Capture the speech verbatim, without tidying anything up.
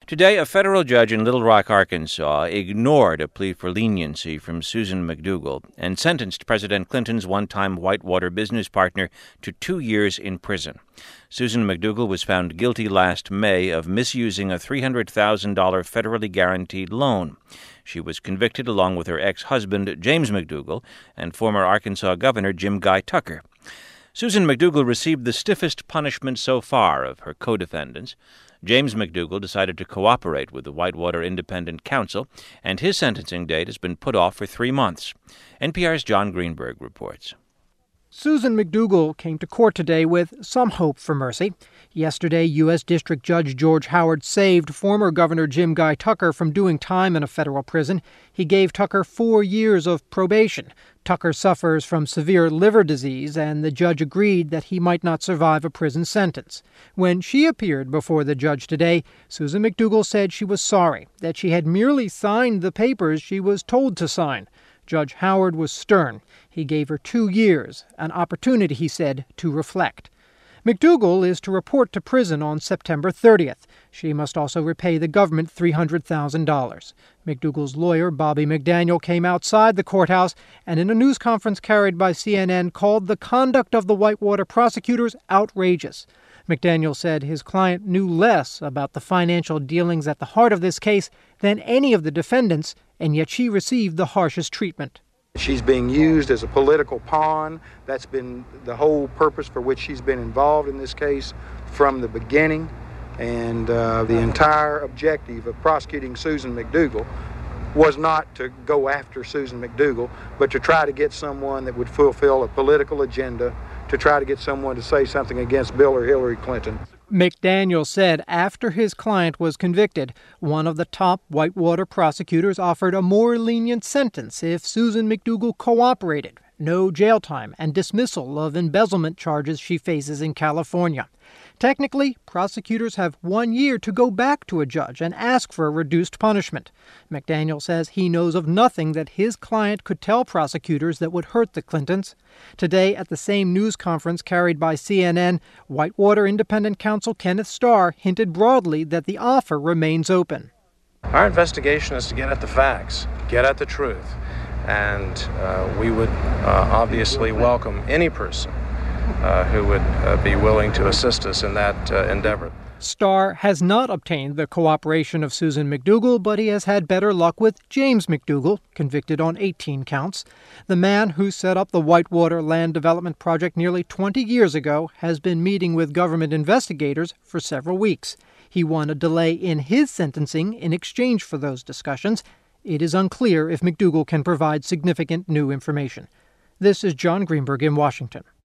Today, a federal judge in Little Rock, Arkansas, ignored a plea for leniency from Susan McDougal and sentenced President Clinton's one-time Whitewater business partner to two years in prison. Susan McDougal was found guilty last May of misusing a three hundred thousand dollars federally guaranteed loan. She was convicted along with her ex-husband, James McDougal, and former Arkansas Governor Jim Guy Tucker. Susan McDougal received the stiffest punishment so far of her co-defendants. James McDougal decided to cooperate with the Whitewater Independent Counsel, and his sentencing date has been put off for three months. N P R's John Greenberg reports. Susan McDougal came to court today with some hope for mercy. Yesterday, U S. District Judge George Howard saved former Governor Jim Guy Tucker from doing time in a federal prison. He gave Tucker four years of probation. Tucker suffers from severe liver disease, and the judge agreed that he might not survive a prison sentence. When she appeared before the judge today, Susan McDougal said she was sorry, that she had merely signed the papers she was told to sign. Judge Howard was stern. He gave her two years, an opportunity, he said, to reflect. McDougal is to report to prison on September thirtieth. She must also repay the government three hundred thousand dollars. McDougal's lawyer, Bobby McDaniel, came outside the courthouse and in a news conference carried by C N N called the conduct of the Whitewater prosecutors outrageous. McDaniel said his client knew less about the financial dealings at the heart of this case than any of the defendants, and yet she received the harshest treatment. She's being used as a political pawn. That's been the whole purpose for which she's been involved in this case from the beginning. And uh, the entire objective of prosecuting Susan McDougal was not to go after Susan McDougal, but to try to get someone that would fulfill a political agenda, to try to get someone to say something against Bill or Hillary Clinton. McDaniel said after his client was convicted, one of the top Whitewater prosecutors offered a more lenient sentence if Susan McDougal cooperated, no jail time, and dismissal of embezzlement charges she faces in California. Technically, prosecutors have one year to go back to a judge and ask for a reduced punishment. McDaniel says he knows of nothing that his client could tell prosecutors that would hurt the Clintons. Today, at the same news conference carried by C N N, Whitewater Independent Counsel Kenneth Starr hinted broadly that the offer remains open. Our investigation is to get at the facts, get at the truth, and uh, we would uh, obviously welcome any person Uh, who would uh, be willing to assist us in that uh, endeavor. Starr has not obtained the cooperation of Susan McDougal, but he has had better luck with James McDougal, convicted on eighteen counts. The man who set up the Whitewater Land Development Project nearly twenty years ago has been meeting with government investigators for several weeks. He won a delay in his sentencing in exchange for those discussions. It is unclear if McDougal can provide significant new information. This is John Greenberg in Washington.